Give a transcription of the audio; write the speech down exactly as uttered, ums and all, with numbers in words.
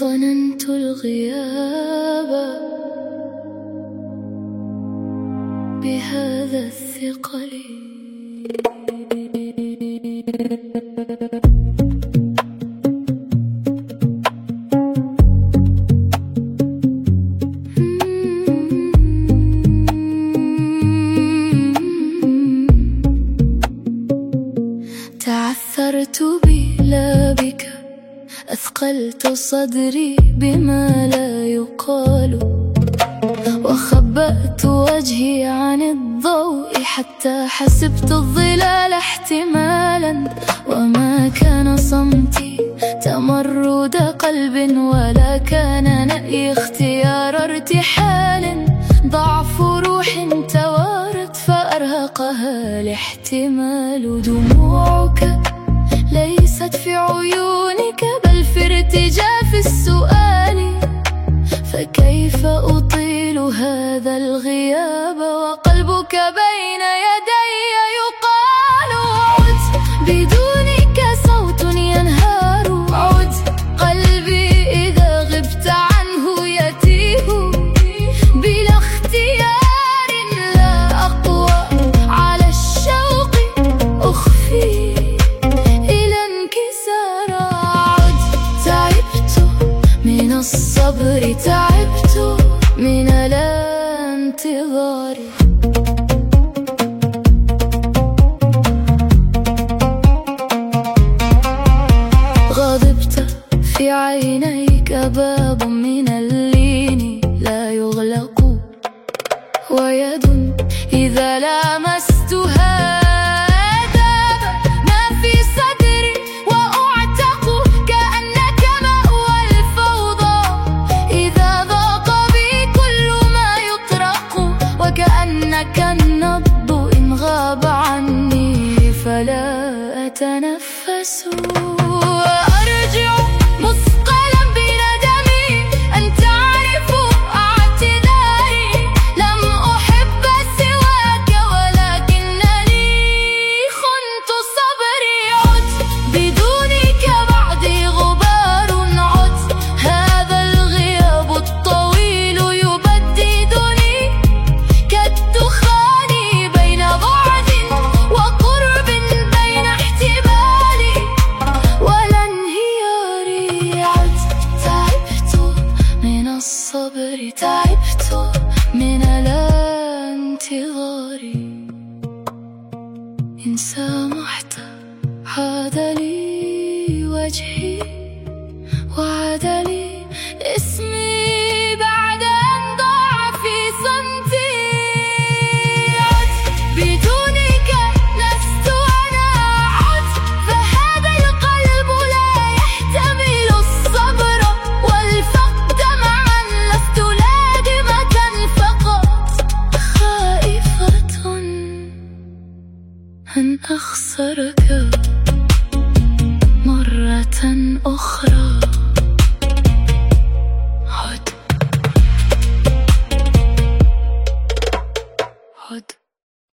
ظننت الغياب بهذا الثقل. تعثرت بي لا بك، أثقلت صدري بما لا يقال، وخبأت وجهي عن الضوء حتى حسبت الظلال احتمالا. وما كان صمتي تمرد قلب، ولا كان نأي اختيار ارتحال. ضعف روح توارت فأرهقها الاحتمال. دموعك ليست في عيونك بل في ارتجاف السؤال، فكيف أطيل هذا الغياب وقلبك بين يدي يقال. عد بدونك صوت ينهار، عد قلبي إذا غبت عنه يتيه بلا اختيار. لا أقوى على الشوق أخفي إلى انكسار. عد تعبت من الصبر، تعبت من الانتظار. غضبت في عينيك باب من اللين لا يغلق، ويد إذا لامستها ذاب ما في صدري وأعتق. كأنك مأوى الفوضى إذا ضاق بي كل ما يطرق، وكأنك النبض إن غاب عني فلا أتنفس. أرجع مثقلا بندمي أن تعرف اعتذاري. لم أحب سواك ولكنني خنت صبري. عد بدونك بعدي غبار، عد هذا الغياب الطويل يبددني كالدخان بين بعد وقرب، بين احتمالي ولا انهياري. عد تعبت من الصبر، تعبت من الانتظار. إن سامحت عاد لي وجهي